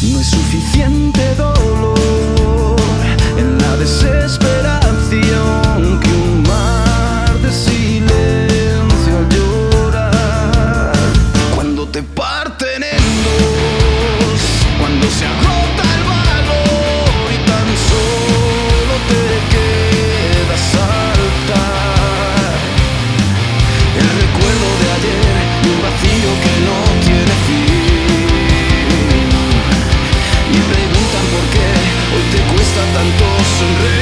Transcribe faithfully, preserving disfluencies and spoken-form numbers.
No es suficiente dolor en la desesperación que un mar de silencio al llorar. Cuando te parten en dos, cuando se agota el valor y tan solo te queda saltar el recuerdo de ayer y un vacío que no tiene fin. Me preguntan por qué hoy te cuesta tanto sonreír.